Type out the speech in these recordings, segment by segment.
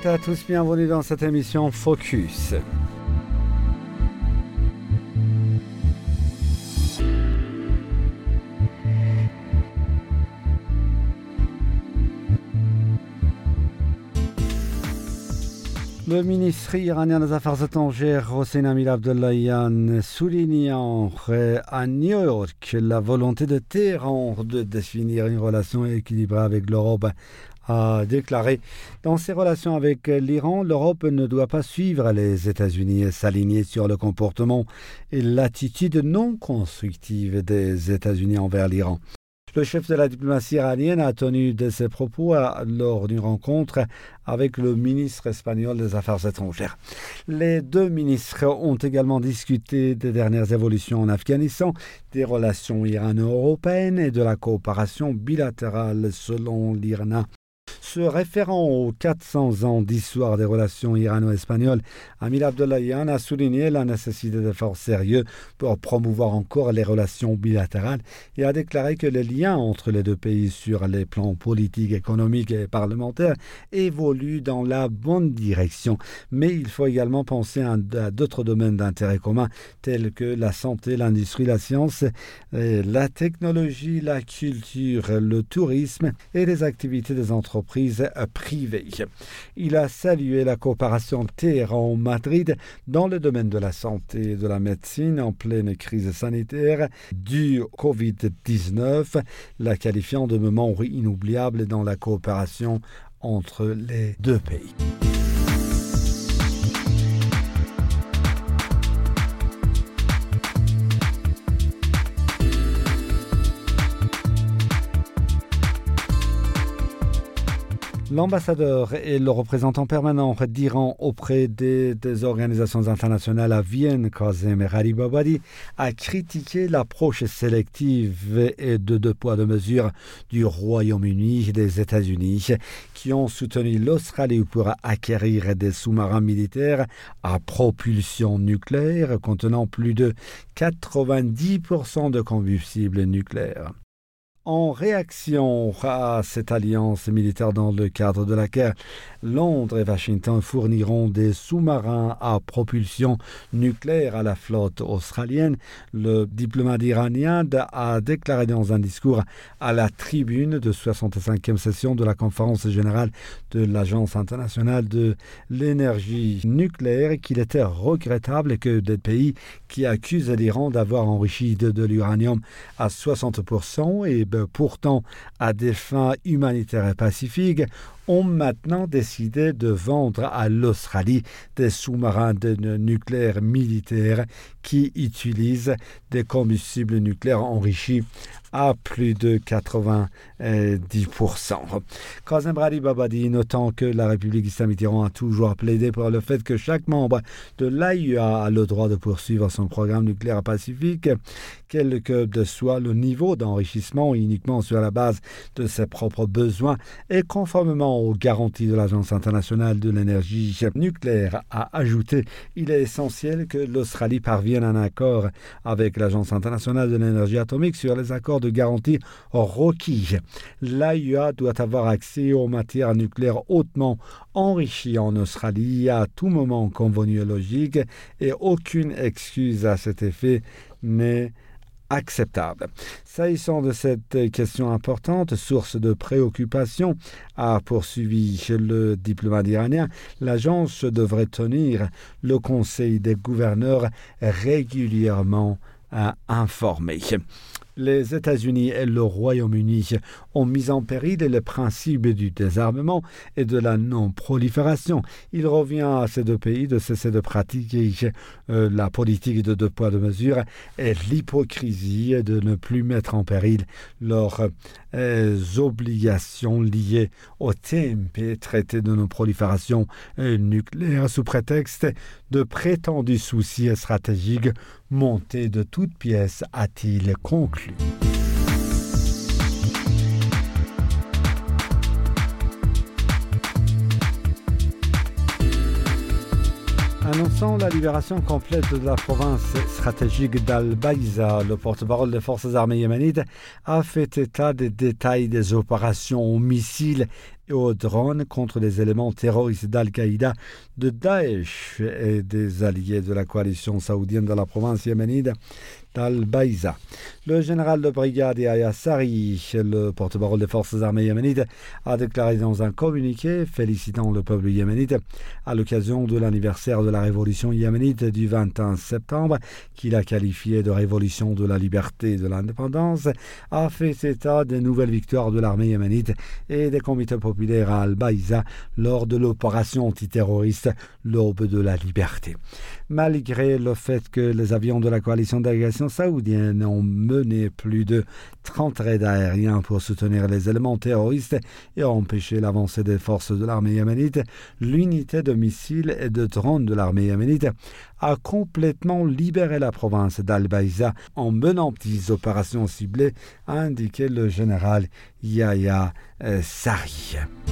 à tous, bienvenue dans cette émission Focus. Le ministre iranien des Affaires étrangères, Hossein Amir-Abdollahian, soulignant à New York la volonté de Téhéran de définir une relation équilibrée avec l'Europe, a déclaré: dans ses relations avec l'Iran, l'Europe ne doit pas suivre les États-Unis et s'aligner sur le comportement et l'attitude non constructive des États-Unis envers l'Iran. Le chef de la diplomatie iranienne a tenu de ses propos lors d'une rencontre avec le ministre espagnol des Affaires étrangères. Les deux ministres ont également discuté des dernières évolutions en Afghanistan, des relations irano-européennes et de la coopération bilatérale selon l'IRNA. Se référant aux 400 ans d'histoire des relations irano-espagnoles, Amir Abdollahian a souligné la nécessité d'efforts sérieux pour promouvoir encore les relations bilatérales et a déclaré que les liens entre les deux pays sur les plans politiques, économiques et parlementaires évoluent dans la bonne direction. Mais il faut également penser à d'autres domaines d'intérêt commun tels que la santé, l'industrie, la science, la technologie, la culture, le tourisme et les activités des entreprises privées. Il a salué la coopération Téhéran-Madrid dans le domaine de la santé et de la médecine en pleine crise sanitaire du Covid-19, la qualifiant de moment inoubliable dans la coopération entre les deux pays. L'ambassadeur et le représentant permanent d'Iran auprès des organisations internationales à Vienne, Kazem Gharibabadi, a critiqué l'approche sélective et de deux poids deux mesures du Royaume-Uni et des États-Unis qui ont soutenu l'Australie pour acquérir des sous-marins militaires à propulsion nucléaire contenant plus de 90% de combustible nucléaire. En réaction à cette alliance militaire dans le cadre de laquelle Londres et Washington fourniront des sous-marins à propulsion nucléaire à la flotte australienne, le diplomate iranien a déclaré dans un discours à la tribune de 65e session de la conférence générale de l'Agence internationale de l'énergie nucléaire qu'il était regrettable que des pays qui accusent l'Iran d'avoir enrichi de l'uranium à 60% et pourtant à des fins humanitaires et pacifiques, ont maintenant décidé de vendre à l'Australie des sous-marins nucléaires militaires qui utilisent des combustibles nucléaires enrichis à plus de 90%. Kazem Gharibabadi, notant que la République islamique d'Iran a toujours plaidé pour le fait que chaque membre de l'AIEA a le droit de poursuivre son programme nucléaire pacifique, quel que soit le niveau d'enrichissement, uniquement sur la base de ses propres besoins et conformément aux garanties de l'Agence internationale de l'énergie nucléaire, a ajouté: il est essentiel que l'Australie parvienne à un accord avec l'Agence internationale de l'énergie atomique sur les accords de garantie requis. L'AIEA doit avoir accès aux matières nucléaires hautement enrichies en Australie à tout moment convenu et logique, et aucune excuse à cet effet n'est acceptable. S'agissant de cette question importante, source de préoccupation, a poursuivi le diplomate iranien, l'agence devrait tenir le Conseil des gouverneurs régulièrement informé. Les États-Unis et le Royaume-Uni ont mis en péril le principe du désarmement et de la non-prolifération. Il revient à ces deux pays de cesser de pratiquer la politique de deux poids deux mesures et l'hypocrisie de ne plus mettre en péril leurs obligations liées au TNP, traité de non-prolifération nucléaire, sous prétexte de prétendus soucis stratégiques montés de toutes pièces, a-t-il conclu. Annonçant la libération complète de la province stratégique d'Al-Baïza, le porte-parole des forces armées yéménites a fait état des détails des opérations aux missiles et aux drones contre les éléments terroristes d'Al-Qaïda, de Daesh et des alliés de la coalition saoudienne dans la province yéménite d'Al-Baïza. Le général de brigade Yahya Sarri, le porte-parole des forces armées yéménites, a déclaré dans un communiqué félicitant le peuple yéménite à l'occasion de l'anniversaire de la révolution yéménite du 21 septembre, qu'il a qualifié de révolution de la liberté et de l'indépendance, a fait état des nouvelles victoires de l'armée yéménite et des comités populaires à Al-Baïza lors de l'opération antiterroriste L'Aube de la Liberté. Malgré le fait que les avions de la coalition d'agression saoudienne ont mené plus de 30 raids aériens pour soutenir les éléments terroristes et empêcher l'avancée des forces de l'armée yéménite, l'unité de missiles et de drones de l'armée yéménite a complètement libéré la province d'Al-Baïza en menant des opérations ciblées, a indiqué le général Yahya Sarri.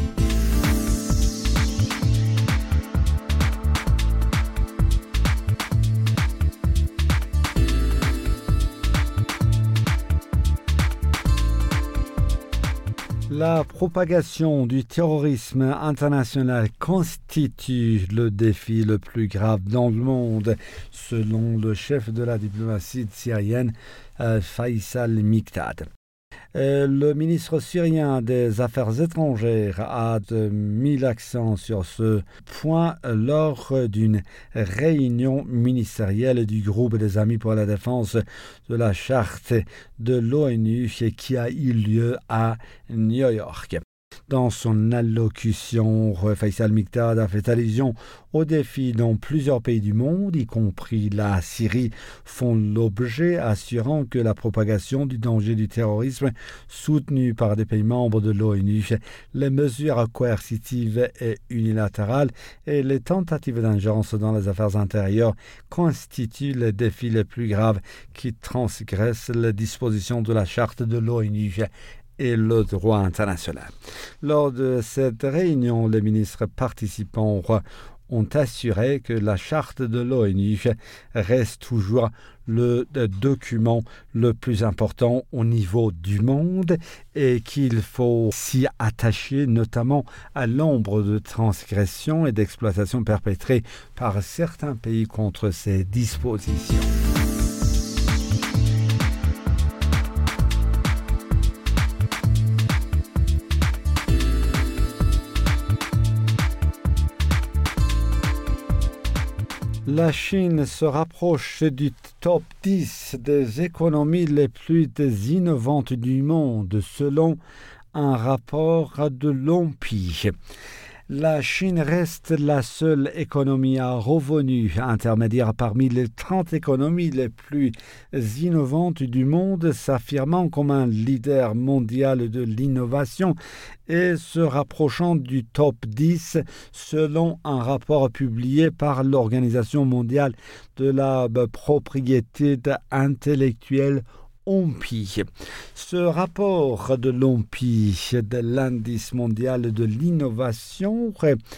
La propagation du terrorisme international constitue le défi le plus grave dans le monde, selon le chef de la diplomatie syrienne, Faisal Mikdad. Le ministre syrien des Affaires étrangères a mis l'accent sur ce point lors d'une réunion ministérielle du groupe des Amis pour la défense de la charte de l'ONU qui a eu lieu à New York. Dans son allocution, Faisal Mikdad a fait allusion aux défis dont plusieurs pays du monde, y compris la Syrie, font l'objet, assurant que la propagation du danger du terrorisme soutenue par des pays membres de l'ONU, les mesures coercitives et unilatérales et les tentatives d'ingérence dans les affaires intérieures constituent les défis les plus graves qui transgressent les dispositions de la charte de l'ONU et le droit international. Lors de cette réunion, les ministres participants ont assuré que la charte de l'ONU reste toujours le document le plus important au niveau du monde et qu'il faut s'y attacher notamment à l'ombre de transgressions et d'exploitations perpétrées par certains pays contre ces dispositions. La Chine se rapproche du top 10 des économies les plus innovantes du monde, selon un rapport de l'OMPI. La Chine reste la seule économie à revenus intermédiaires parmi les 30 économies les plus innovantes du monde, s'affirmant comme un leader mondial de l'innovation et se rapprochant du top 10 selon un rapport publié par l'Organisation mondiale de la propriété intellectuelle OMPI. Ce rapport de l'OMPI, de l'indice mondial de l'innovation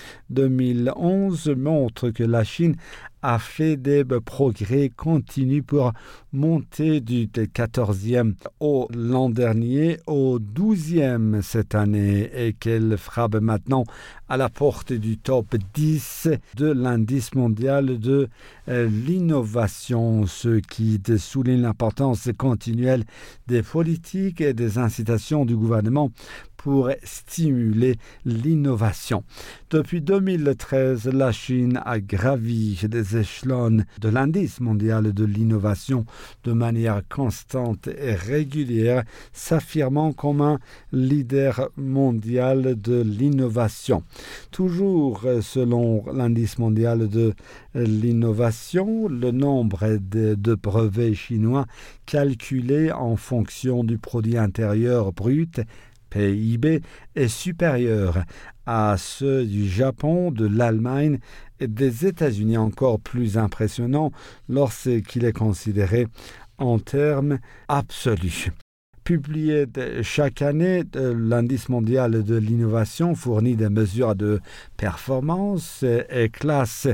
2011, montre que la Chine a fait des progrès continus pour monter du 14e l'an dernier au 12e cette année et qu'elle frappe maintenant à la porte du top 10 de l'indice mondial de l'innovation, ce qui souligne l'importance continuelle des politiques et des incitations du gouvernement pour stimuler l'innovation. Depuis 2013, la Chine a gravi des échelons de l'indice mondial de l'innovation de manière constante et régulière, s'affirmant comme un leader mondial de l'innovation. Toujours selon l'indice mondial de l'innovation, le nombre de brevets chinois calculés en fonction du produit intérieur brut PIB est supérieur à ceux du Japon, de l'Allemagne et des États-Unis, encore plus impressionnant lorsqu'il est considéré en termes absolus. Publié chaque année, l'indice mondial de l'innovation fournit des mesures de performance et classe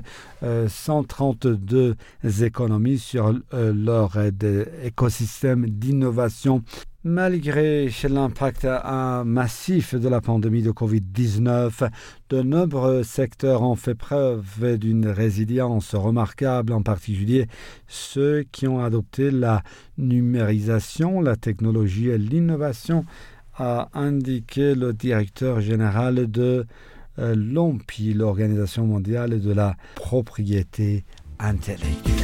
132 économies sur leur écosystème d'innovation Malgré l'impact massif de la pandémie de Covid-19, de nombreux secteurs ont fait preuve d'une résilience remarquable, en particulier ceux qui ont adopté la numérisation, la technologie et l'innovation, a indiqué le directeur général de l'OMPI, l'Organisation mondiale de la propriété intellectuelle.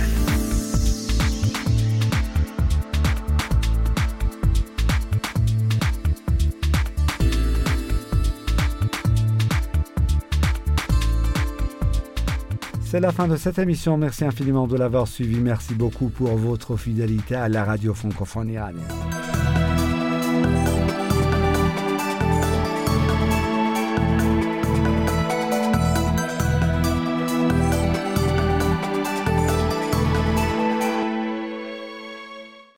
C'est la fin de cette émission. Merci infiniment de l'avoir suivi. Merci beaucoup pour votre fidélité à la radio francophone iranienne.